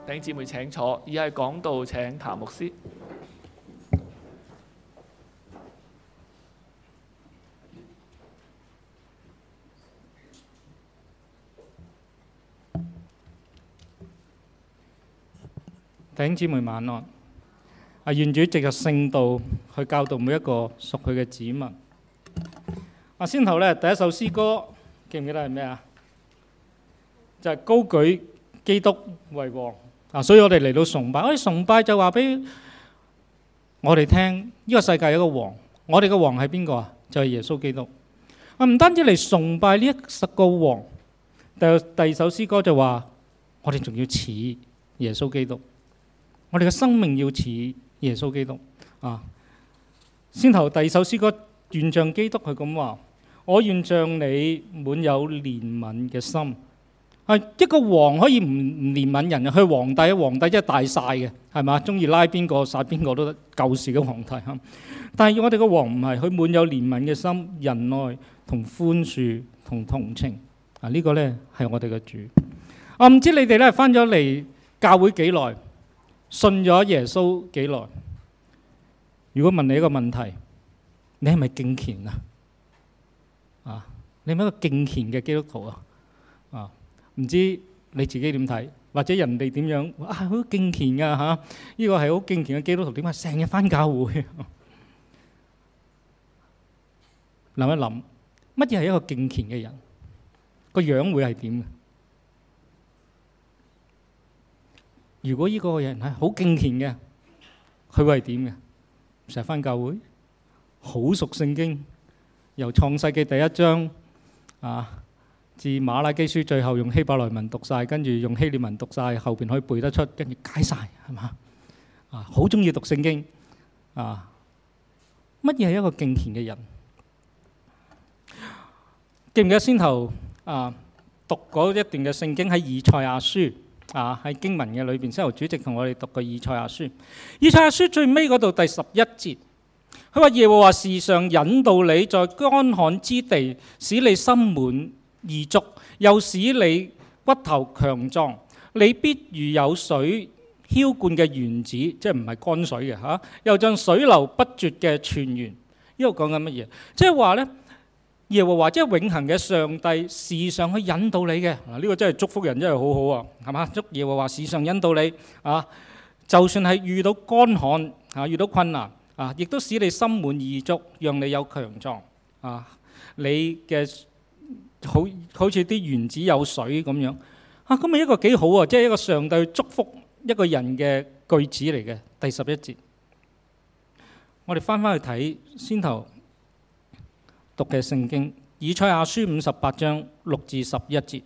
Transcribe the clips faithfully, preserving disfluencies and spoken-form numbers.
弟兄姊妹請坐，以下係講道請譚牧師。 弟兄姊妹晚安。啊，願主藉着聖道去教導每一個屬佢嘅子民。啊，先頭咧第一首詩歌記唔記得係咩啊？就係、是、高舉基督為王。啊，所以我哋嚟到崇拜，我哋崇拜就話俾我哋聽，呢、這個世界有一個王，我哋嘅王係邊個啊？就係、是、耶穌基督。啊，唔單止嚟崇拜呢一十個王，第第二首詩歌就話我哋仲要似耶穌基督。我哋嘅生命要似耶穌基督啊！先頭第二首詩歌，願像基督係咁話：我願像你滿有憐憫嘅心。啊，一個王可以唔唔憐憫人啊？佢皇帝，皇帝真係大晒嘅，係嘛？中意拉邊個殺邊個都得，舊時嘅皇帝嚇。但係我哋嘅王唔係，佢滿有憐憫嘅心、仁愛同寬恕同同情。啊，呢個呢係我哋嘅主。我唔知你哋呢翻咗嚟教會幾耐？信咗耶穌幾耐？如果問你一個問題，你係咪敬虔啊？啊，你係咪一個敬虔嘅基督徒啊？啊，唔知你自己點睇，或者人哋點樣？啊，好敬虔噶嚇！呢個係好敬虔嘅基督徒，點解成日返教會？諗一諗，乜嘢係一個敬虔嘅人？個樣會係點嘅？如果呢個人係好敬虔嘅，佢會係點嘅？成日返教會，好熟聖經，由創世記第一章啊至馬拉基書最後用希伯來文讀晒，跟住用希臘文讀晒，後邊可以背得出，跟住解晒，係嘛？啊，好中意讀聖經啊！乜嘢係一個敬虔嘅人？記唔記得先頭啊讀嗰一段嘅聖經喺以賽亞書？啊！喺經文嘅裏邊，先由主席同我哋讀過以賽亞書。以賽亞書最尾嗰度第十一節，佢話耶和華時常引導你在乾旱之地，使你心滿意足，又使你骨頭強壯。你必如有水澆灌嘅園子，即係唔係乾水嘅嚇、啊，又像水流不絕嘅泉源。呢度講緊乜嘢？即係話呢。耶和華即係永恆嘅上帝，時常去引導你嘅。嗱，呢個真係祝福人，真係好好啊，係嘛？祝耶和華時常引導你啊！就算係遇到乾旱啊，遇到困難啊，亦都使你心滿意足，讓你有強壯啊！你嘅好好似啲園子有水咁樣啊，咁咪一個幾好啊！即係一個上帝祝福一個人嘅句子嚟嘅。第十一節，我哋翻返去睇先頭讀嘅聖經，以賽亞書五十八章六至十一節。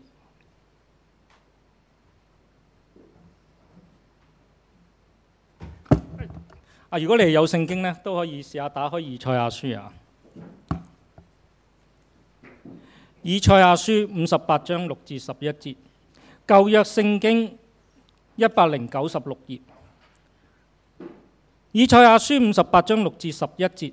啊，如果你係有聖經呢，都可以試下打開以賽亞書啊。以賽亞書五十八章六至十一節，舊約聖經一百零九十六頁。以賽亞書五十八章六至十一節。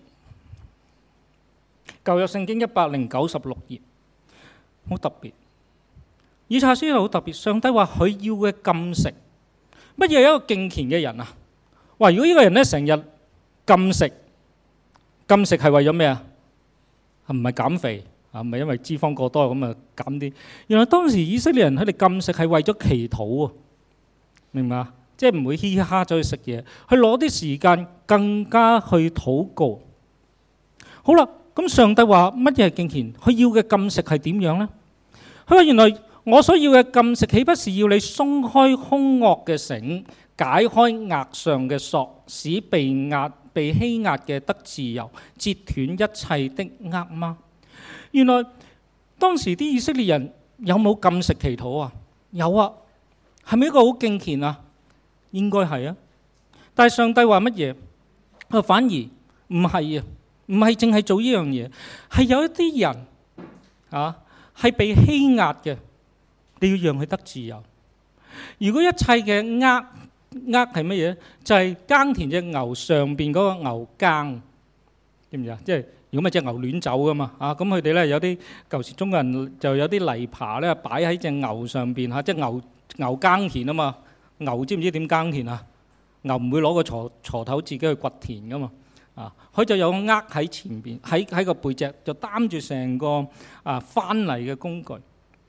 舊約聖經一百零九十六頁，好特別。以賽亞書好特別，上帝話佢要嘅禁食，乜嘢係一個敬虔嘅人啊？話如果呢個人咧成日禁食，禁食係為咗咩啊？係唔係減肥啊？唔係因為脂肪過多咁啊減啲。原來當時以色列人佢哋禁食係為咗祈禱啊，明唔明啊？即係唔會嘻嘻哈走去食嘢，去攞啲時間更加去禱告。好啦。咁上帝話乜嘢係敬虔？佢要嘅禁食係點樣呢？佢話原來我所要嘅禁食，豈不是要你鬆開兇惡嘅繩，解開額上嘅索，使被壓被欺壓嘅得自由，截斷一切的軛嗎？原來當時啲以色列人有冇禁食祈禱啊？有啊，係咪一個好敬虔啊？應該係啊。但係上帝話乜嘢？佢反而唔係啊。唔係淨係做呢樣嘢，係有一啲人啊，係被欺壓嘅，你要讓佢得自由。如果一切嘅軛軛係乜嘢？就係、是、耕田隻牛上邊嗰個牛耕，知唔知啊？即係如果咪隻牛亂走噶嘛啊，咁佢哋咧有啲舊時中國人就有啲泥耙咧擺喺隻牛上邊嚇，即係牛牛耕田啊嘛， 牛知唔知點耕田啊？牛唔會攞個鋤鋤頭自己去掘田噶嘛。啊，佢就有個軛喺前邊，喺喺個背脊就擔住成個啊翻嚟嘅工具。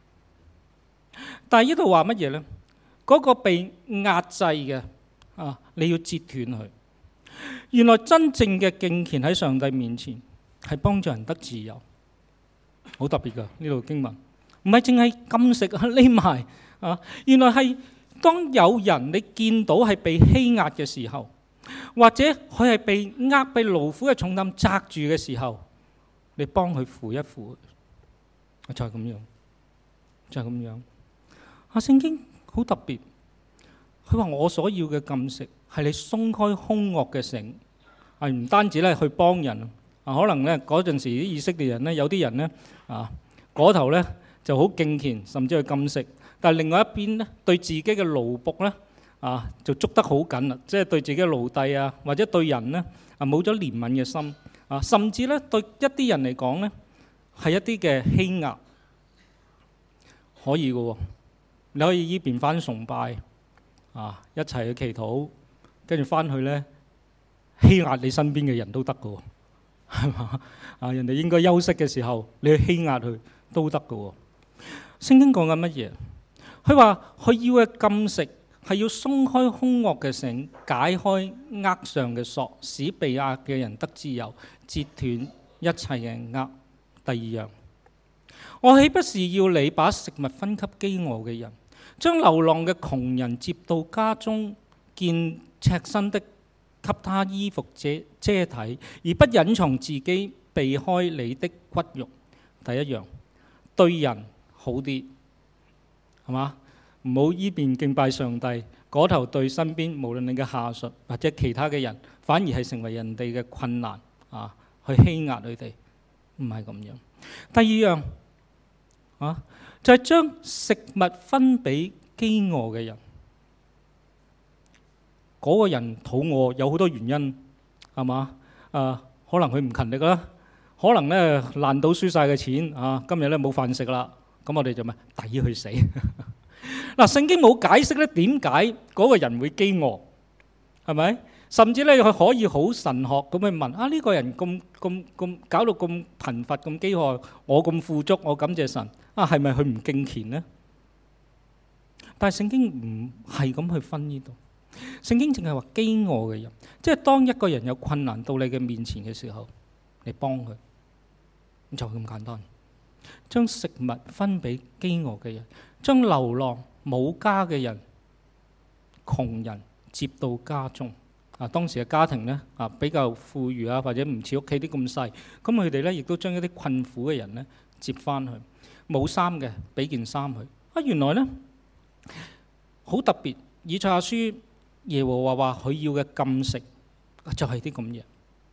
但係呢度話乜嘢呢？嗰、那個被壓制嘅啊，你要截斷佢。原來真正嘅敬虔喺上帝面前係幫助人得自由，好特別㗎呢度經文，唔係淨係禁食啊匿埋啊，原來係當有人你見到係被欺壓嘅時候，或者佢係被壓被勞苦嘅重擔擲住嘅時候，你幫佢扶一扶，就係咁樣，就係咁樣。啊，聖經好特別，佢話我所要嘅禁食係你鬆開兇惡嘅繩，係唔單止咧去幫人啊，可能咧嗰陣時啲以色列人咧有啲人咧啊嗰頭咧就好敬虔，甚至去禁食，但係另外一邊咧對自己嘅奴僕咧啊就捉得好緊啦，即係對自己嘅奴隸啊或者對人咧啊冇咗憐憫嘅心啊，甚至咧對一啲人嚟講咧係一啲嘅欺壓，可以嘅喎。你可以依邊翻崇拜啊，一齊去祈禱，跟住翻去咧欺壓你身邊嘅人都得嘅喎，係嘛？啊，人哋應該休息嘅時候，你去欺壓佢都得嘅喎。聖經講緊乜嘢？佢話佢要嘅禁食係要鬆開兇惡嘅繩，解開軛上嘅索，使被壓嘅人得自由，截斷一切嘅軛。第二樣，我豈不是要你把食物分給飢餓嘅人，將流浪嘅窮人接到家中，見赤身的給他衣服遮遮體，而不隱藏自己避開你的骨肉。第一樣，對人好啲，係嘛？唔好依邊敬拜上帝，嗰頭對身邊無論你嘅下屬或者其他嘅人，反而係成為人哋嘅困難啊，去欺壓佢哋，唔係咁樣。第二樣啊，就係將食物分俾飢餓嘅人。嗰個人肚餓有好多原因，係嘛？啊，可能佢唔勤力啦，可能咧爛到輸晒嘅錢啊，今日咧冇飯食啦，咁我哋就咪抵去死。嗱，聖經冇解釋咧點解嗰個人會飢餓，係咪？甚至咧佢可以好神學咁去問啊，呢個人咁咁咁搞到咁貧乏咁飢餓，我咁富足，我感謝神啊，係咪佢唔敬虔呢？但係聖經唔係咁去分呢度。聖經淨係話飢餓嘅人，即係當一個人有困難到你嘅面前嘅時候，你幫佢，就咁簡單。將食物分俾飢餓嘅人，將流浪冇家嘅人、窮人接到家中。啊，當時嘅家庭呢，啊比較富裕啊，或者唔似屋企啲咁細，咁佢哋呢亦都將一啲困苦嘅人呢接翻去。冇衫嘅俾件衫佢。啊，原來呢好特別，以賽亞書。耶和華話佢要嘅禁食就係啲咁嘢。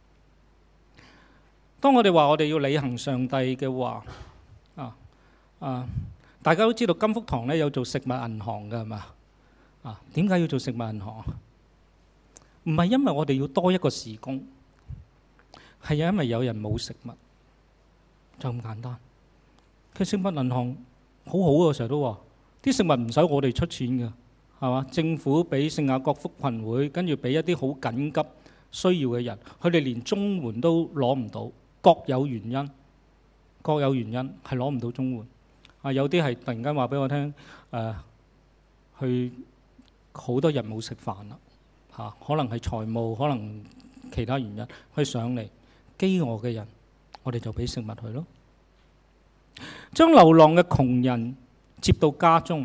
當我哋話我哋要履行上帝嘅話，啊啊，大家都知道金福堂咧有做食物銀行嘅係嘛？啊，點解要做食物銀行？唔係因為我哋要多一個事工，係因為有人冇食物，就咁簡單。其實食物銀行好好啊，成日都話啲食物唔使我哋出錢嘅。係嘛？政府俾聖雅各福群會，跟住俾一啲好緊急需要嘅人，佢哋連綜援都攞唔到，各有原因，各有原因係攞唔到綜援。啊，有啲係突然間話俾我聽，誒、呃，去好多人冇食飯啦，嚇、啊，可能係財務，可能其他原因，去上嚟飢餓嘅人，我哋就俾食物佢咯。將流浪嘅窮人接到家中。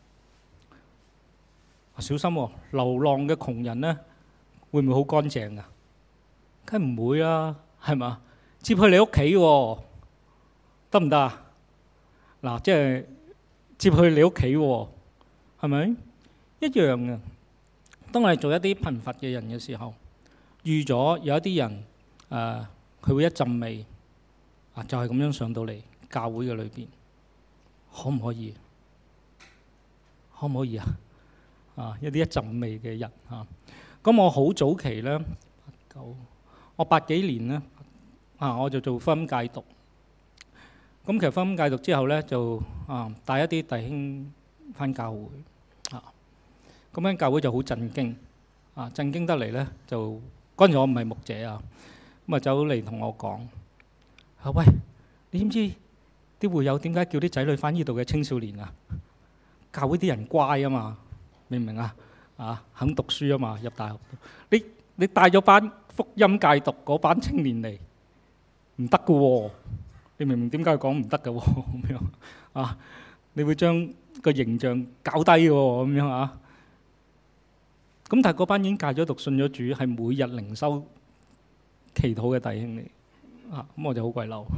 小心喎，流浪嘅窮人呢，會唔會好乾淨噶？梗係唔會啊，係嘛？接去你屋企喎，得唔得啊？嗱，即係接去你屋企喎，係咪一樣嘅？當我哋做一啲貧乏嘅人嘅時候，預咗有一啲人誒，佢、呃、會一陣味啊，就係、是、咁樣上到嚟教會嘅裏邊，可唔可以？可唔可以啊？啊！一啲一陣味嘅人嚇，咁、啊、我好早期咧，九我八幾年咧啊，我就做福音戒毒。咁其實福音戒毒之後咧，就啊帶一啲弟兄返教會啊。 咁間教會就好震驚，啊震驚得嚟咧就嗰陣我唔係牧者啊，咁啊走嚟同我講：啊喂，你知唔知啲會友點解叫啲仔女翻呢度嘅青少年啊？教會啲人乖啊嘛，明唔明啊？啊肯讀書啊嘛，入大學。你你帶咗班福音戒毒嗰班青年嚟，唔得噶喎！你明唔明點解佢講唔得噶喎？咁樣啊，你會將個形象搞低喎，咁樣啊。咁但係嗰班已經戒咗毒、信咗主，係每日靈修祈禱嘅弟兄嚟啊。咁我就好鬼嬲。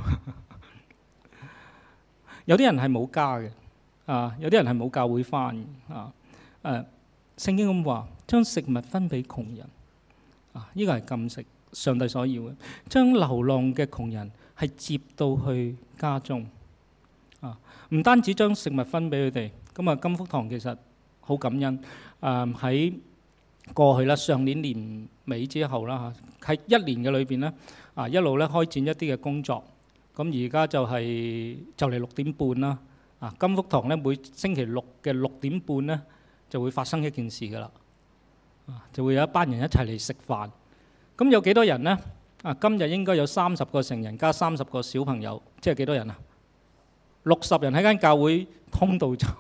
有啲人係冇家嘅啊，有啲人係冇教會返啊。誒，聖經咁話，將食物分俾窮人啊，呢個係禁食，上帝所要嘅。將流浪嘅窮人係接到去家中啊，唔單止將食物分俾佢哋。咁啊，金福堂其實好感恩誒喺。過去啦，上年年尾之後啦嚇，喺一年嘅裏邊咧，啊一路咧開展一啲嘅工作。咁而家就係就嚟六點半啦。啊，金福堂咧每星期六嘅六點半咧就會發生一件事噶啦。啊，就會有一班人一齊嚟食飯。咁有幾多人呢？啊，今日應該有三十個成人加三十個小朋友，即係幾多人啊？六十人喺間教會通道走。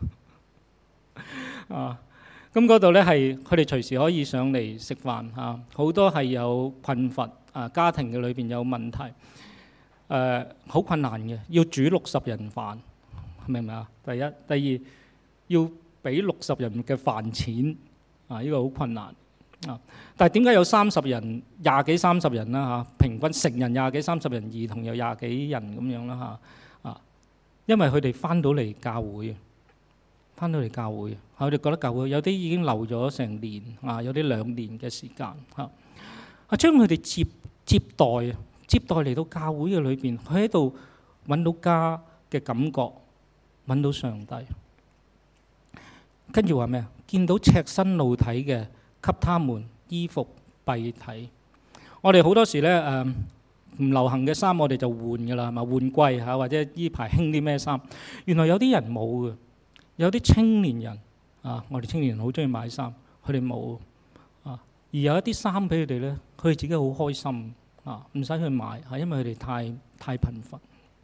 啊！咁嗰度咧係佢哋隨時可以上嚟食飯嚇，好多係有困乏啊，家庭嘅裏邊有問題，誒好困難嘅，要煮六十人飯，明唔明啊？第一，第二要俾六十人嘅飯錢啊，呢個好困難啊。但係點解有三十人、廿幾三十人啦嚇？平均成人廿幾三十人，兒童有廿幾人咁樣啦嚇啊，因為佢哋翻到嚟教會。翻到嚟教會，我哋覺得教會有啲已經留咗成年啊，有啲兩年嘅時間嚇。啊，將佢哋接接待啊，接待嚟到教會嘅裏邊，佢喺度揾到家嘅感覺，揾到上帝。跟住話咩啊？見到赤身露體嘅，給他們衣服蔽體。我哋好多時咧誒唔流行嘅衫，我哋就換㗎啦，係嘛？換季嚇，或者呢排興啲咩衫？原來有啲人冇嘅。有啲青年人啊，我哋青年人好中意買衫，佢哋冇啊。而有一啲衫俾佢哋咧，佢哋自己好開心啊，唔使去買，係因為佢哋太太貧乏。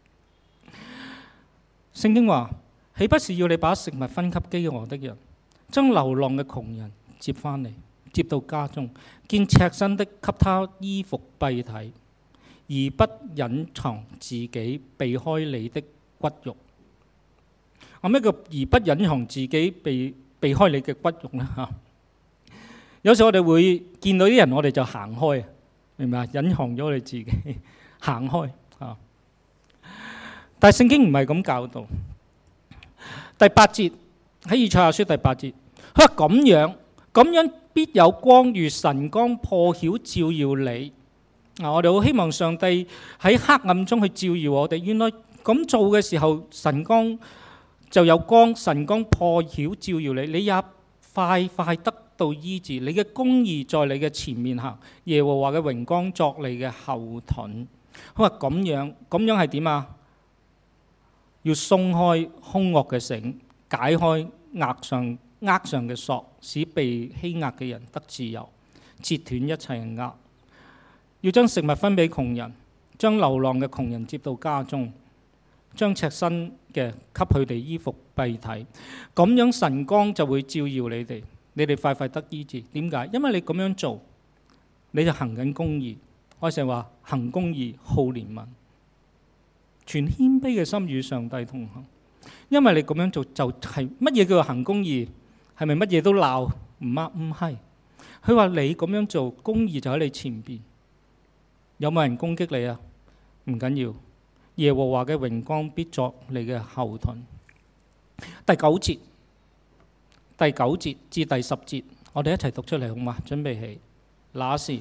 聖經話：豈不是要你把食物分給飢餓的人，將流浪嘅窮人接翻嚟，接到家中，見赤身的給他衣服蔽體，而不隱藏自己，避開你的骨肉。咁咩叫而不隱藏自己避避開你嘅骨肉咧嚇？有時我哋會見到啲人，我哋就行開，明唔明啊？隱藏咗我哋自己，行開嚇。但係聖經唔係咁教導。第八節喺以賽亞書第八節，佢話咁樣咁樣必有光如晨光破曉照耀你。啊，我哋好希望上帝喺黑暗中去照耀我哋。原來咁做嘅時候，晨光就有光，晨光破曉照耀你，你也快快得到醫治。你嘅公義在你嘅前面行，耶和華嘅榮光作你嘅後盾。佢話咁樣，咁樣係點啊？要鬆開兇惡嘅繩，解開額上軛上嘅索，使被欺壓嘅人得自由，截斷一切嘅軛。要將食物分俾窮人，將流浪嘅窮人接到家中。將赤身嘅給佢哋衣服蔽體，咁樣晨光就會照耀你哋，你哋快快得醫治。點解？因為你咁樣做，你就行緊公義。我成日話行公義、好憐憫，全謙卑嘅心與上帝同行。因為你咁樣做，就係乜嘢叫做行公義？係咪乜嘢都鬧？唔啱，唔係。佢話你咁樣做，公義就喺你前邊。有冇人攻擊你啊？唔緊要。耶和華嘅榮光必作你嘅後盾。第九節，第九節至第十節，我哋一齊讀出嚟好嗎？準備起。那時，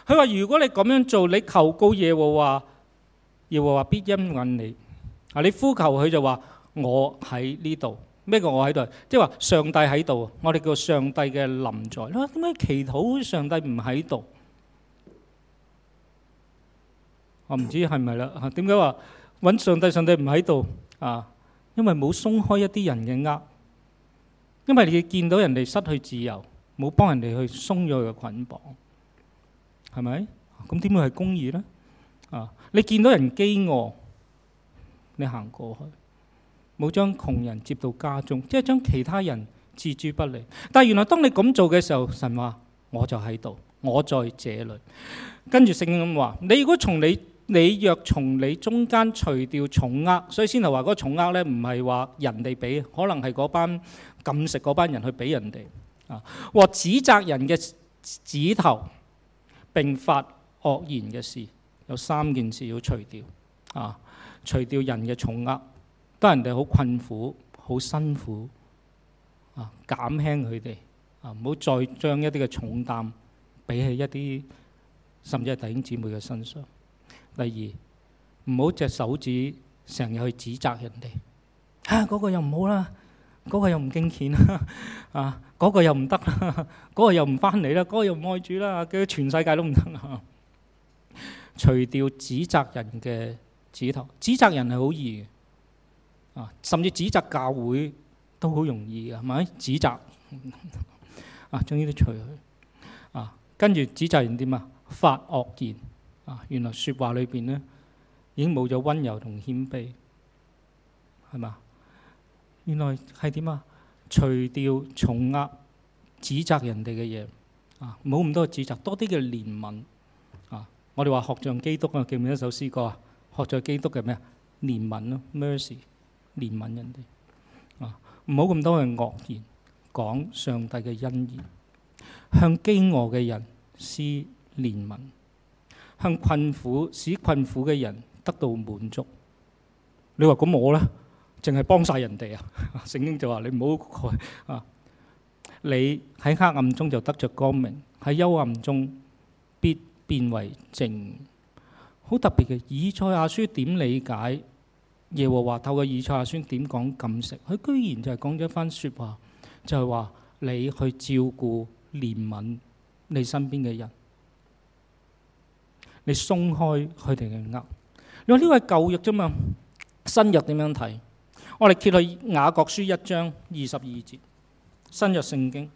佢話：如果你咁樣做，你求告耶和華，耶和華必應允你。啊，你呼求佢就話：我喺呢度。咩叫我喺度？即係話上帝喺度，我哋叫上帝嘅臨在。你話點解祈禱上帝唔喺度？我唔知係咪啦。點解話揾上帝？上帝唔喺度啊？因為冇鬆開一啲人嘅軛，因為你見到人哋失去自由，冇幫人哋去鬆咗佢嘅捆綁，係咪？咁點會係公義呢？啊！你見到人飢餓，你行過去。冇將窮人接到家中，即係將其他人置諸不理。但係原來當你咁做嘅時候，神話我就喺度，我在這裏。跟住聖經咁話：你如果從你你若從你中間除掉重軛，所以先頭話嗰個重軛咧，唔係話人哋俾，可能係嗰班禁食嗰班人去俾人哋啊。或指責人嘅指頭並發惡言嘅事，有三件事要除掉啊，除掉人嘅重軛。當人哋好困苦、好辛苦啊，減輕佢哋啊，唔好再將一啲嘅重擔俾喺一啲甚至係弟兄姊妹嘅身上。第二，唔好隻手指成日去指責人哋啊，嗰個又唔好啦，嗰個又唔敬虔啦，啊，嗰個又唔得啦，嗰個又唔翻嚟啦，嗰個又唔愛主啦，叫全世界都唔得啦。除掉指責人嘅指頭，指責人係好易嘅。啊，甚至指責教會都好容易嘅，係咪？指責啊，將呢啲除去啊，跟住指責人點啊？發惡言啊！原來説話裏邊咧已經冇咗溫柔同謙卑，係嘛？原來係點啊？除掉重軛，指責人哋嘅嘢啊，冇咁多嘅指責，多啲嘅憐憫啊！我哋話學像基督啊，記唔記得一首詩歌啊？學像基督嘅咩啊？憐憫咯 ，mercy。憐憫人哋啊，唔好咁多嘅惡言，講上帝嘅恩言，向飢餓嘅人施憐憫，向困苦使困苦嘅人得到滿足。你話咁我呢，淨係幫晒人哋啊？聖經就話你唔好啊，你喺黑暗中就得着光明，喺幽暗中必變為正。好特別嘅，以賽亞書點理解？耶和華透過以賽亞書點講禁食？佢居然就係講咗一番説話，就係話你去照顧憐憫你身邊嘅人，你鬆開佢哋嘅軛。你話呢個係舊約啫嘛？新約點樣睇？我哋揭去雅各書一章二十二節，新約聖經。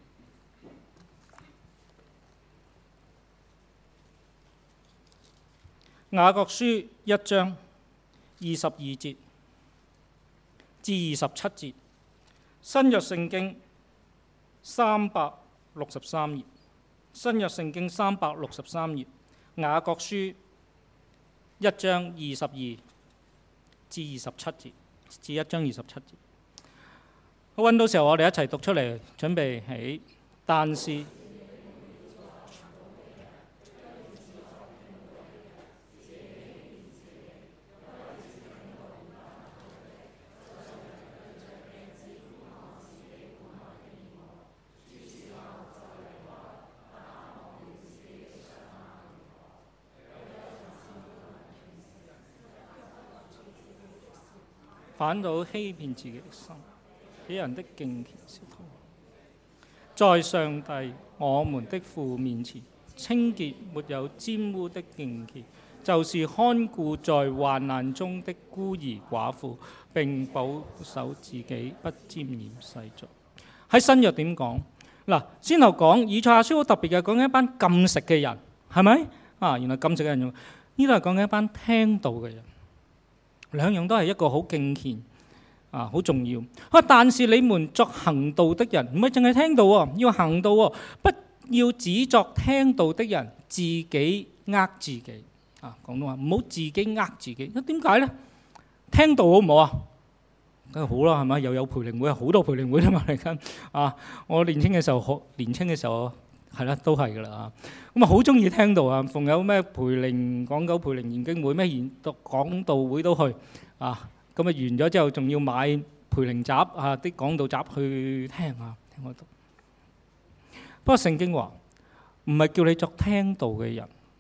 雅各書一章二十二節至二十七節，新約聖經三百六十三頁，新約聖經三百六十三頁，雅各書一章二十二至二十七節，至一章二十七節。好，揾到時候我哋一齊讀出嚟，準備起。但是反倒欺騙自己的心，俾人的敬虔是徒。在上帝我們的父面前，清潔沒有沾污的敬虔，就是看顧在患難中的孤兒寡婦，並保守自己不沾染世俗。喺新約點講？嗱，先頭講以賽亞書好特別嘅，講緊一班禁食嘅人，係咪？啊，原來禁食嘅人，呢度係講緊一班聽道嘅人。兩樣都係一個好敬虔啊，好重要。啊，但是你們作行道的人，唔係淨係聽道喎，要行道喎，不要只作聽道的人，自己呃自己。啊，廣東話唔好自己呃自己。咁點解呢？聽道好唔好啊？梗係好啦，係咪？又有培靈會，好多培靈會啦嘛嚟緊。啊，我年輕嘅時候學，年輕嘅時候係啦，都係噶啦。咁啊，好中意聽道啊！逢有咩培靈、港九培靈研經會、咩研讀講道會都去啊！咁啊，完咗之後，仲要買培靈集啊，啲講道集去聽啊，聽我讀。不過聖經話唔係叫你作聽道嘅人，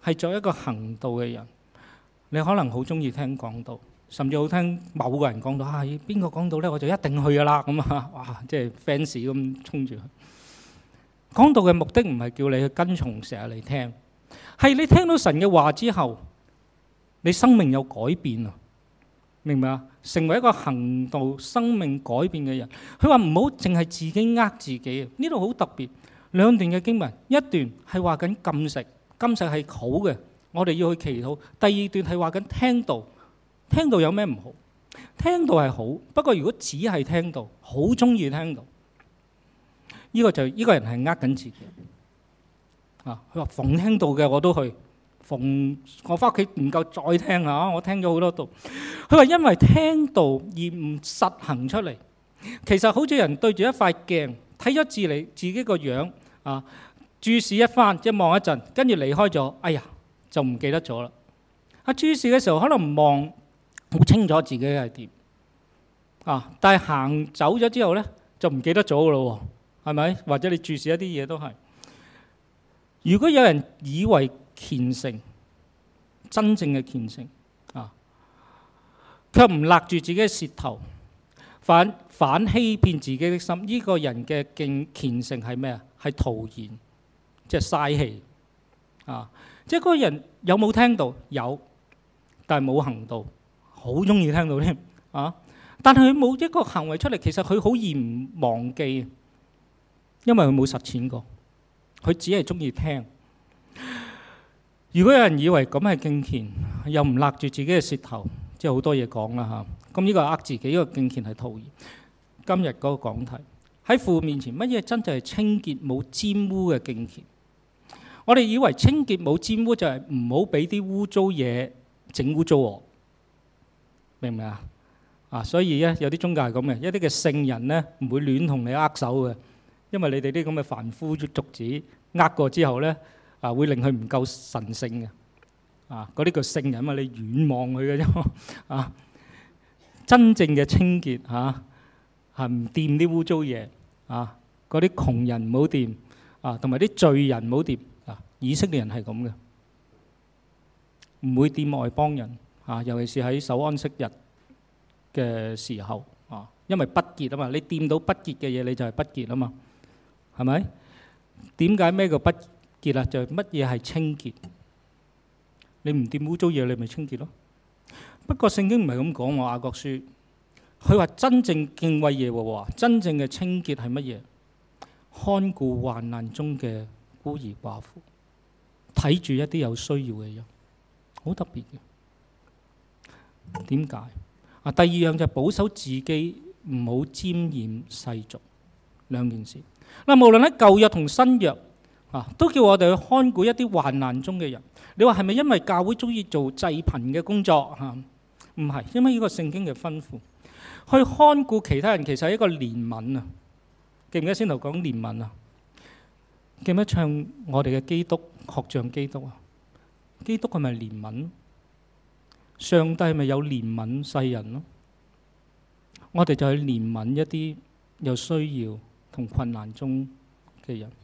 係作一個行道嘅人。你可能好中意聽講道，甚至好聽某個人講道，啊邊個講道咧，我就一定去噶啦咁啊！哇，即係 fans 咁衝住去。講道嘅目的唔係叫你去跟從成日嚟聽，係你聽到神嘅話之後，你生命有改變啊！明唔明啊？成為一個行道、生命改變嘅人。佢話唔好淨係自己呃自己啊！呢度好特別，兩段嘅經文，一段係話緊禁食，禁食係好嘅，我哋要去祈禱。第二段係話緊聽道，聽道有咩唔好？聽道係好，不過如果只係聽道，好中意聽道，呢個就呢個人係呃緊自己啊！佢話逢聽道嘅我都去。逢我翻屋企唔夠再聽下，我聽咗好多道。佢話因為聽道而唔實行出嚟，其實好似人對住一塊鏡睇咗自你自己個樣啊，注視一番，一望一陣，跟住離開咗，哎呀就唔記得咗啦。啊，注視嘅時候可能唔望好清楚自己係點啊，但係行走咗之後呢，就唔記得咗噶咯喎，係咪？或者你注視一啲嘢都係。如果有人以為虔誠，真正嘅虔誠啊，卻唔勒住自己嘅舌頭，反反欺騙自己的心。呢、這個人嘅敬虔誠係咩啊？係徒然，即係嘥氣啊！即係嗰個人有冇聽到？有，但係冇行道，好中意聽到添啊！但係佢冇一個行為出嚟，其實佢好易唔忘記，因為佢冇實踐過，佢只係中意聽。如果有人以為咁係敬虔，又唔勒住自己嘅舌頭，即係好多嘢講啦嚇。咁呢個係呃自己，呢個敬虔係徒然。今日嗰個講題喺父面前，乜嘢真正係清潔冇沾污嘅敬虔？我哋以為清潔冇沾污就係唔好俾啲污糟嘢整污糟我，明唔明啊？啊，所以咧有啲宗教係咁嘅，一啲嘅聖人咧唔會亂同你握手嘅，因為你哋啲咁嘅凡夫俗子握過之後咧。啊，會令佢唔夠神聖嘅，啊，嗰啲叫聖人嘛，你遠望佢嘅啫，啊，真正嘅清潔嚇係唔掂啲污糟嘢，啊，嗰啲窮人唔好掂，啊，同埋啲罪人唔好掂，啊，以色列人係咁嘅，唔會掂外邦人，啊，尤其是喺守安息日嘅時候，啊，因為不潔啊嘛，你掂到不潔嘅嘢你就係不潔啊嘛，係咪？點解咩叫不潔啦？就係乜嘢係清潔？你唔掂污糟嘢，你咪清潔咯。不過聖經唔係咁講喎，雅各書佢話真正敬畏耶和華，真正嘅清潔係乜嘢？看顧患難中嘅孤兒寡婦，睇住一啲有需要嘅人，好特別嘅。點解啊？第二樣就係保守自己，唔好沾染世俗，兩件事。嗱，無論喺舊約同新約。啊，都叫我哋去看顧一啲患難中嘅人。你話係咪因為教會中意做濟貧嘅工作？嚇、啊，唔係，因為呢個聖經嘅吩咐，去看顧其他人其實係一個憐憫啊。記唔記得先頭講憐憫啊？記唔記得唱我哋嘅基督學像基督啊？基督係咪憐憫？上帝係咪有憐憫世人咯？我哋就去憐憫一啲有需要同困難中嘅人。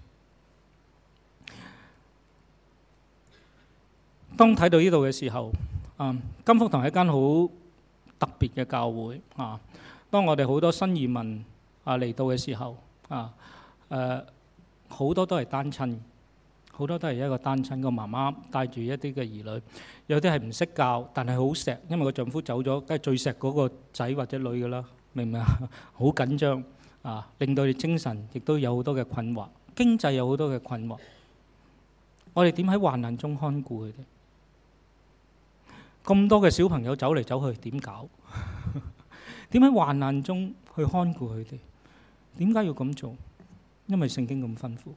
當睇到呢度嘅時候，啊，金福堂係一間好特別嘅教會啊。當我哋好多新移民啊嚟到嘅時候，啊，誒好多都係單親，好多都係一個單親個媽媽帶住一啲嘅兒女，有啲係唔識教，但係好錫，因為個丈夫走咗，梗係最錫嗰個仔或者女噶啦，明唔明啊？好緊張啊，令到你精神亦都有好多嘅困惑，經濟有好多嘅困惑。我哋點喺患難中看顧佢哋？咁多嘅小朋友走嚟走去，點搞？點喺患難中去看顧佢哋？點解要咁做？因為聖經咁吩咐。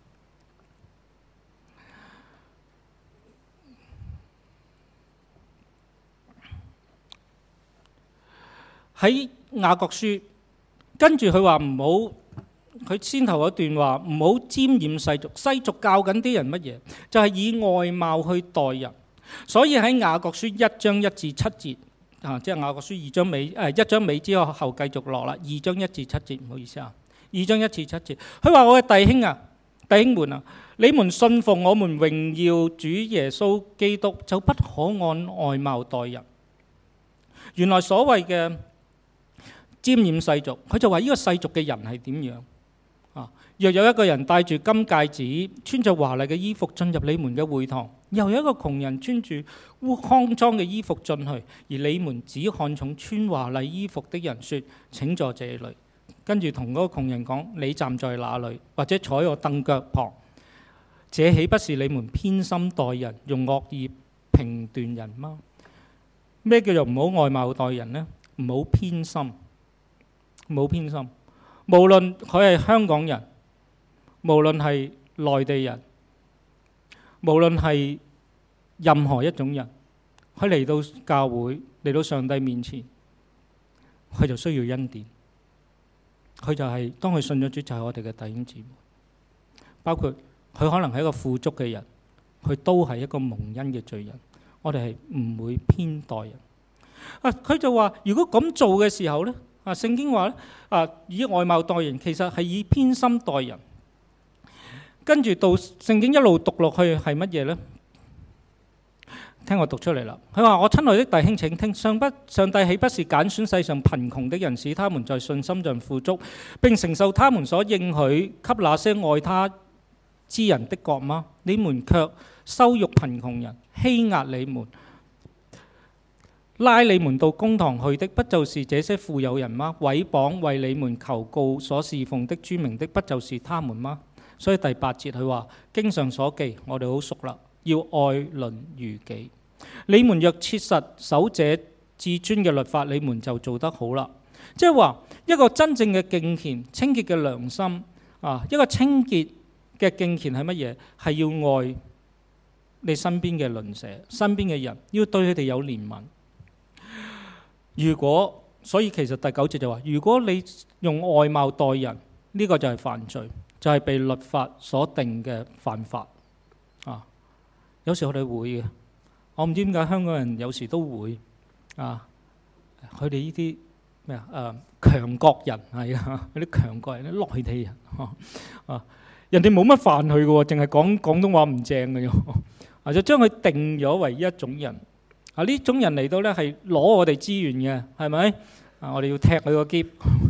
喺雅各書，跟住佢話唔好，佢先頭嗰段話唔好沾染世俗。世俗教緊啲人乜嘢？就係以外貌去待人。所以喺雅各書一章一至七節啊，即係雅各書二章尾誒一章尾之後後繼續落啦。二章一至七節，唔好意思啊，二章一至七節，佢話我嘅弟兄啊， 弟兄們啊，你們信奉我們榮耀主耶穌基督，就不可按外貌待人。原來所謂嘅沾染世俗，佢就話呢個世俗嘅人係點樣啊？若有一個人戴住金戒指，穿着華麗嘅衣服進入你們嘅會堂，又有一個窮人穿住骯髒嘅衣服進去，而你們只看重穿華麗衣服的人，說請坐這裏。跟住同嗰個窮人講：你站在哪裏？或者坐喺我凳腳旁。這豈不是你們偏心待人，用惡意評斷人嗎？咩叫做唔好外貌待人呢？唔好偏心，唔好偏心。無論佢係香港人，無論係內地人，無論係任何一種人，佢嚟到教會，嚟到上帝面前，佢就需要恩典。佢就係、是、當佢信咗主，就係我哋嘅弟兄姊妹。包括佢可能係一個富足嘅人，佢都係一個蒙恩嘅罪人。我哋係唔會偏待人。啊，佢就話：如果咁做嘅時候呢，啊，聖經話咧，啊，以外貌待人，其實係以偏心待人。跟住到聖經一路讀落去係乜嘢呢？聽我讀出嚟啦。佢話：我親愛的弟兄請聽，上不上帝豈不是揀選世上貧窮的人，使他們在信心上富足，並承受他們所應許給那些愛他之人的國嗎？你們卻羞辱貧窮人，欺壓你們，拉你們到公堂去的，不就是這些富有人嗎？毀謗為你們求告所侍奉的諸名的，不就是他們嗎？所以第八節佢話：經上所記，我哋好熟啦。要愛鄰如己。你們若切實守這至尊嘅律法，你們就做得好啦。即係話一個真正嘅敬虔、清潔嘅良心啊，一個清潔嘅敬虔係乜嘢？係要愛你身邊嘅鄰舍、身邊嘅人，要對佢哋有憐憫。如果所以其實第九節就話：如果你用外貌待人，呢個就係犯罪，就係被律法所定嘅犯法啊。有時我哋會嘅，我唔知點解香港人有時都會啊。佢哋呢啲咩啊？誒強國人係啊，嗰啲強國人、啲內地人啊，人哋冇乜犯佢嘅喎，淨係講廣東話唔正嘅啫，啊就將佢定咗為一種人啊。呢種人嚟到咧係攞我哋資源嘅，係咪啊？我哋要踢佢個篋，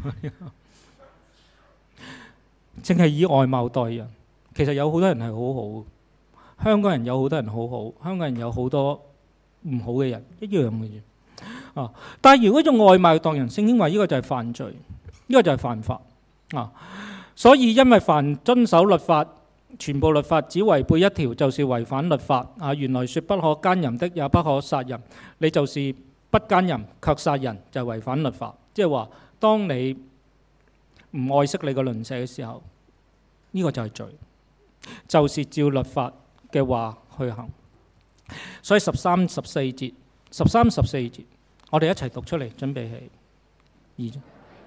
淨係以外貌待人。其實有好多人係好好。香港人有好多人好好，香港人有好多唔好嘅人，一樣嘅啫。啊！但係如果用外貌待人，聖經話呢個就係犯罪，呢個就係犯法啊！所以因為凡遵守律法，全部律法只違背一條，就是違反律法啊！原來說不可奸淫的，也不可殺人，你就是不奸淫卻殺人，就違反律法。即係話，當你唔愛惜你個鄰舍嘅時候，呢個就係罪，就是照律法嘅話去行。所以十三十四節，十三十四節，我哋一齊讀出嚟，準備起二。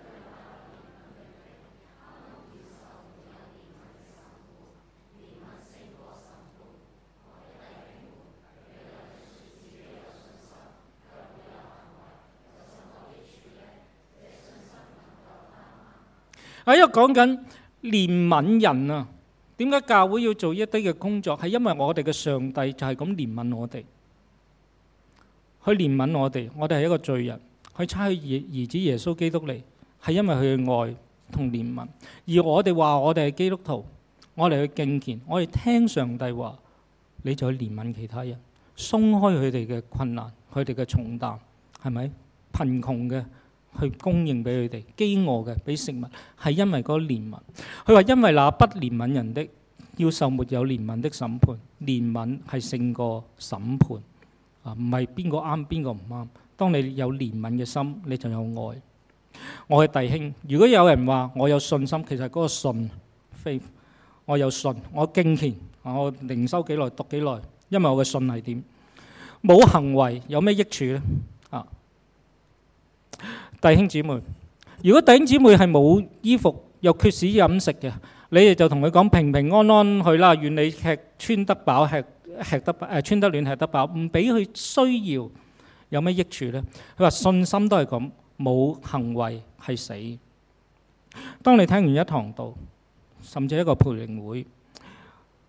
喺度講緊憐憫人啊！點解教會要做一啲嘅工作？係因為我哋嘅上帝就係咁憐憫我哋，去憐憫我哋。我哋係一個罪人，去差佢兒子耶穌基督嚟，係因為佢嘅愛同憐憫。而我哋話我哋係基督徒，我哋去敬虔，我哋聽上帝話，你就去憐憫其他人，鬆開佢哋嘅困難，佢哋嘅重擔，係咪？貧窮嘅去供應俾佢哋，飢餓嘅俾食物，係因為嗰個憐憫。佢話因為那不憐憫人的，要受沒有憐憫的審判。憐憫係勝過審判啊，唔係邊個啱邊個唔啱。當你有憐憫嘅心，你就有愛。我嘅弟兄，如果有人話我有信心，其實嗰個信 faith， 我有信，我敬虔，我靈修幾耐讀幾耐，因為我嘅信係點？冇行為有咩益處呢？啊！弟兄姊妹，如果弟兄姊妹係冇衣服又缺少飲食嘅，你哋就同佢講平平安安去啦，願你吃穿得飽，吃吃得誒穿得暖，吃得飽，唔俾佢需要，有咩益處呢？佢話信心都係咁，冇行為係死。當你聽完一堂道，甚至一個培靈會，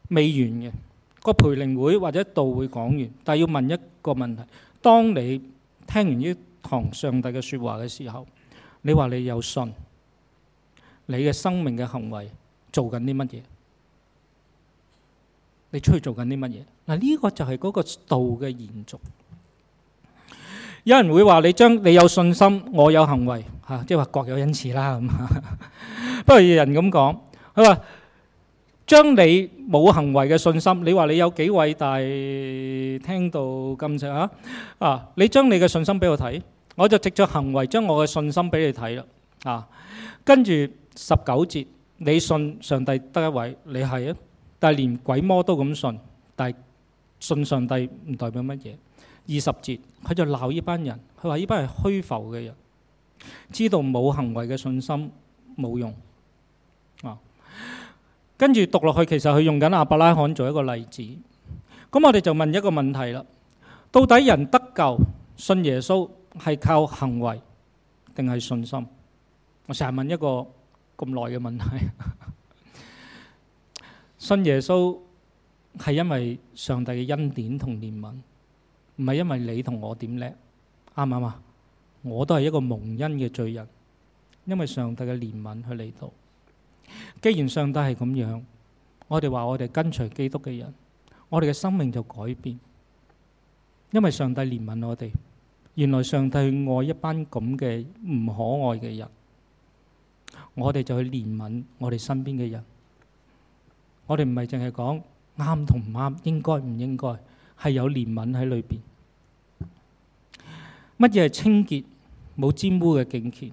未完嘅，個培靈會或者道會講完，但係要問一個問題：當你聽完呢堂上帝嘅説話嘅時候，你話你有信，你嘅生命嘅行為做緊啲乜嘢？你出去做緊啲乜嘢？嗱，呢個就係嗰個道嘅延續。有人會話你將你有信心，我有行為嚇，即係話各有恩賜啦咁。不過有人咁講，佢話將你冇行為嘅信心，你話你有幾偉大？聽到咁上下啊！你將你嘅信心俾我睇，我就藉著行為將我嘅信心俾你睇啦。啊，跟住十九節，你信上帝得一位，你係啊，但係連鬼魔都咁信，但係信上帝唔代表乜嘢？二十節，佢就鬧呢班人，佢話呢班係虛浮嘅人，知道冇行為嘅信心冇用啊。跟住讀落去，其實佢用緊亞伯拉罕做一個例子。咁我哋就問一個問題啦：到底人得救信耶穌係靠行為定係信心？我成日問一個咁耐嘅問題。信耶穌係因為上帝嘅恩典同憐憫，唔係因為你同我點叻，啱唔啱啊？我都係一個蒙恩嘅罪人，因為上帝嘅憐憫去嚟到。既然上帝係咁樣，我哋話我哋跟隨基督嘅人，我哋嘅生命就改變，因為上帝憐憫我哋。原來上帝去愛一班咁嘅唔可愛嘅人，我哋就去憐憫我哋身邊嘅人。我哋唔係淨係講啱同唔啱，應該唔應該，係有憐憫喺裏邊。乜嘢係清潔？冇沾污嘅敬虔，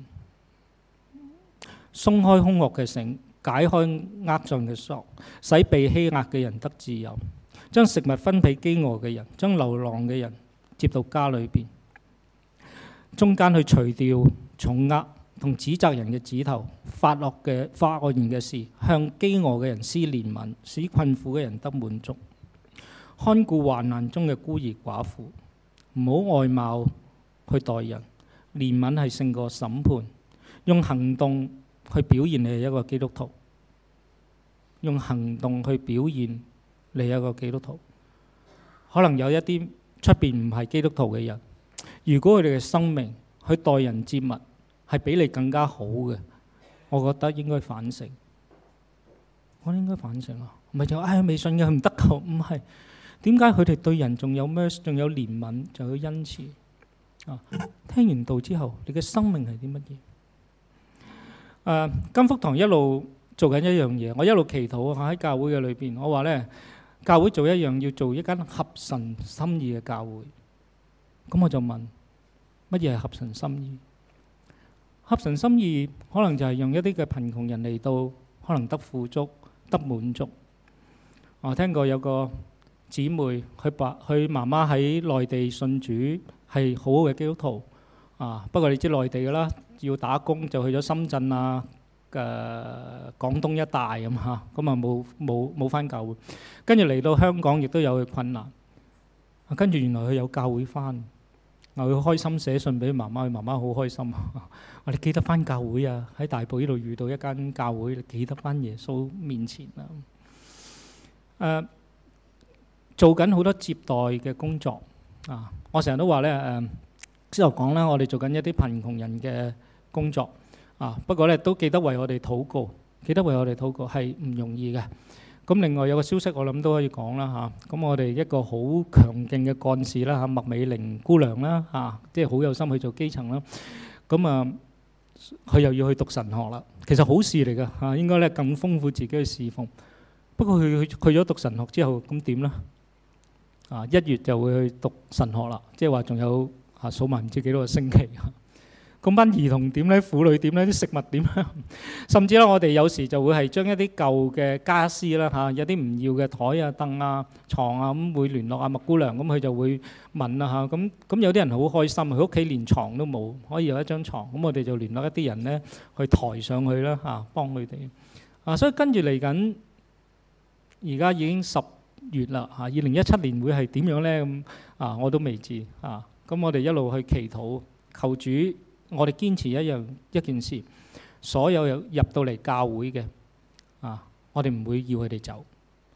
鬆開兇惡嘅繩，解開軛上嘅索，使被欺壓嘅人得自由，將食物分俾飢餓嘅人，將流浪嘅人接到家裏邊，中間去除掉重軛同指責人嘅指頭，發惡嘅發惡言嘅事，向飢餓嘅人施憐憫，使困苦嘅人得滿足，看顧患難中嘅孤兒寡婦，唔好外貌去待人，憐憫係勝過審判，用行動去表現你係一個基督徒，用行動去表現你係一個基督徒。可能有一啲出邊唔係基督徒嘅人，如果佢哋嘅生命去待人接物係比你更加好嘅，我覺得應該反省。我應該反省啊，唔係就唉未信嘅佢唔得救，唔係。點解佢哋對人仲有咩？仲有憐憫，仲有恩慈啊？聽完道之後，你嘅生命係啲乜嘢？誒，金福堂一路做緊一樣嘢，我一路祈禱啊！喺教會嘅裏邊，我話咧，教會做一樣要做一間合神心意嘅教會。咁我就問，乜嘢係合神心意？合神心意可能就係用一啲嘅貧窮人嚟到，可能得富足、得滿足。我聽過有個姊妹，佢爸佢媽媽喺內地信主，係好好嘅基督徒啊。不過你知內地㗎啦，要打工就去咗深圳啊、誒、呃、廣東一帶咁嚇，咁啊冇冇冇返教會。跟住嚟到香港，亦都有佢困難。跟住原來佢有教會返，佢開心寫信俾媽媽，佢媽媽好開心。我哋記得返教會啊！喺大埔呢度遇到一間教會，記得返耶穌面前啊！誒。做緊好多接待嘅工作啊！我成日都話咧誒，之後講啦，我哋做緊一啲貧窮人嘅工作啊。不過咧都記得為我哋禱告，記得為我哋禱告係唔容易嘅。咁另外有個消息我諗都可以講啦嚇。咁我哋一個好強勁嘅幹事啦嚇，麥美玲姑娘啦嚇，即係好有心去做基層啦。咁啊，佢又要去讀神學啦。其實好事嚟㗎嚇，應該咧更豐富自己嘅侍奉。不過佢去去咗讀神學之後，咁點咧？啊！一月就會去讀神學啦，即係話仲有啊數埋唔知幾多個星期。咁班兒童點咧？婦女點咧？啲食物點咧？甚至咧，我哋有時就會係將一啲舊嘅家私啦嚇，有啲唔要嘅台啊、凳啊、牀啊，咁會聯絡阿麥姑娘，咁佢就會問啦嚇。咁咁有啲人好開心，佢屋企連牀都冇，可以有一張牀，咁我哋就聯絡一啲人咧去抬上去啦嚇，幫佢哋。啊，所以跟住嚟緊，而家已經十月啦嚇，二零一七年會係點樣呢？咁啊，我都未知啊。咁我哋一路去祈禱，求主，我哋堅持一樣一件事，所有入到嚟教會嘅啊，我哋唔會要佢哋走。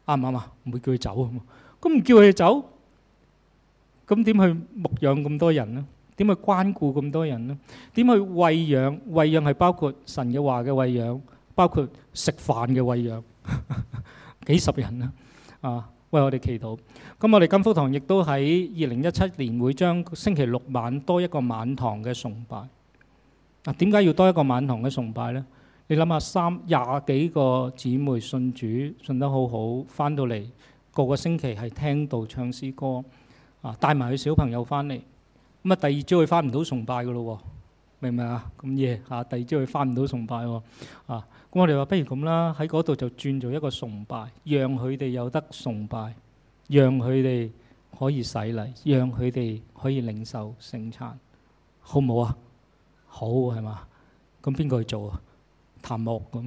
啱唔啱啊？唔會叫佢走啊嘛。咁唔叫佢哋走，咁點去牧養咁多人呢？點去關顧咁多人呢？點去餵養？餵養係包括神嘅話嘅餵養，包括食飯嘅餵養，幾十人啊！啊，為我哋祈禱。咁我哋金福堂亦都喺二零一七年會將星期六晚多一個晚堂嘅崇拜。啊，點解要多一個晚堂嘅崇拜呢？你諗下，三廿幾個姊妹信主，信得好好，翻到嚟個個星期係聽道唱詩歌，啊，帶埋佢小朋友翻嚟。咁啊，第二朝佢翻唔到崇拜噶咯喎，明唔明啊？咁夜嚇，第二朝佢翻唔到崇拜喎，啊！咁我哋話不如咁啦，喺嗰度就轉做一個崇拜，讓佢哋有得崇拜，讓佢哋可以洗禮，讓佢哋可以領受聖餐，好唔好啊？好係嘛？咁邊個去做啊？譚木咁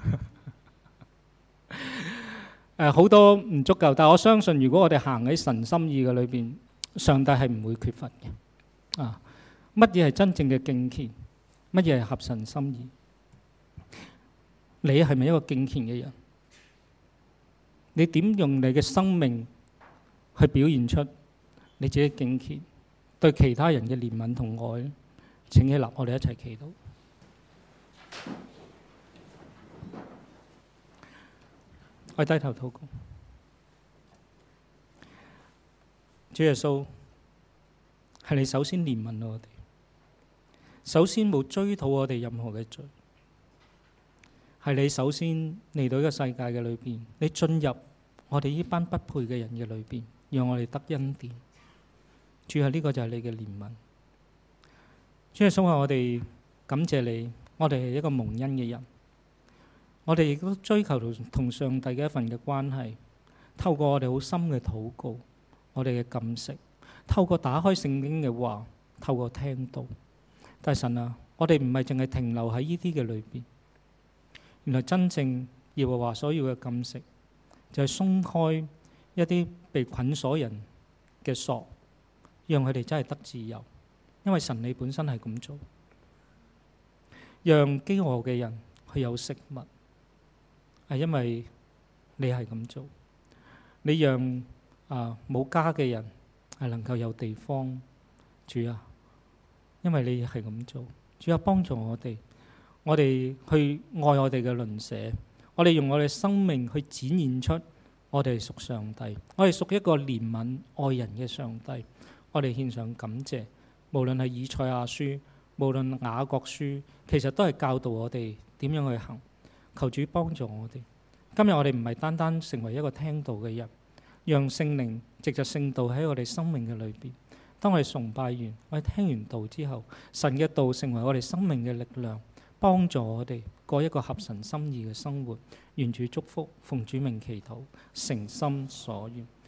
誒，好多唔足夠，但係我相信，如果我哋行喺神心意嘅裏邊，上帝係唔會缺乏嘅。啊！乜嘢係真正嘅敬虔？乜嘢係合神心意？你係咪一個敬虔嘅人？你點用你嘅生命去表現出你自己敬虔，對其他人嘅憐憫同愛呢？請起立，我哋一齊祈禱。我低頭禱告。主耶穌，係你首先憐憫我哋，首先冇追討我哋任何嘅罪，係你首先嚟到呢個世界嘅裏邊，你進入我哋呢班不配嘅人嘅裏邊，讓我哋得恩典。主係呢個就係你嘅憐憫。主耶穌話我哋感謝你，我哋係一個蒙恩嘅人，我哋亦都追求同上帝嘅一份嘅關係，透過我哋好深嘅禱告，我哋嘅禁食。透過打開聖經嘅話，透過聽道，但係神啊，我哋唔係淨係停留喺呢啲嘅裏邊。原來真正耶和華所要嘅禁食，就係鬆開一啲被捆鎖人嘅鎖，讓佢哋真係得自由。因為神你本身係咁做，讓飢餓嘅人去有食物，係因為你係咁做。你讓啊冇家嘅人係能夠有地方，主啊，因為你係咁做，主啊，幫助我哋，我哋去愛我哋嘅鄰舍，我哋用我哋生命去展現出我哋屬上帝，我哋屬一個憐憫愛人嘅上帝，我哋獻上感謝。無論係以賽亞書，無論雅各書，其實都係教導我哋點樣去行。求主幫助我哋。今日我哋唔係單單成為一個聽道嘅人，讓聖靈藉着聖道喺我哋生命嘅裏邊。當我哋崇拜完，我哋聽完道之後，神嘅道成為我哋生命嘅力量，幫助我哋過一個合神心意嘅生活。願主祝福，奉主名祈禱，誠心所願。